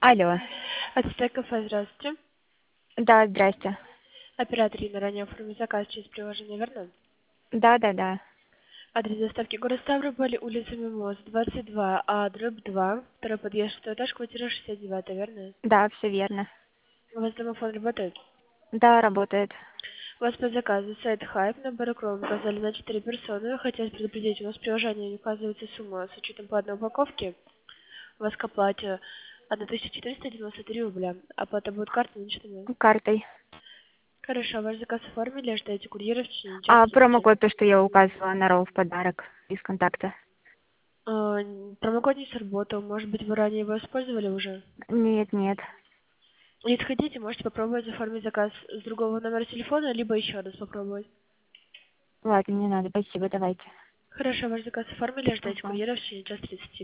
Алло. Ацтек кафе, здравствуйте. Да, здрасте. Оператор Инна, ранее оформил заказ через приложение, верно? Да. Адрес доставки город Ставрополь, улица Мимоз, 22, дробь 2, второй подъезд, шестой этаж, квартира 69, верно? Да, все верно. У вас домофон работает? Да, работает. У вас по заказу сайт Хайп, набор икру указали на 4 персоны. Хотелось предупредить, у нас в приложении не указывается сумма с учетом по одной упаковке. У вас к оплате 1493 рубля. Оплата будет картой наличными. Картой. Хорошо, ваш заказ оформили, ожидаете курьера в течение А часа-30. промокод, то, что я указывала на ролл в подарок, без контакта? Промокод не сработал. Может быть, вы ранее его использовали уже? Нет. Если хотите, можете попробовать оформить заказ с другого номера телефона, либо еще раз попробовать. Ладно, не надо, спасибо, давайте. Хорошо, ваш заказ оформили, ожидайте Ага. курьера в течение часа 30.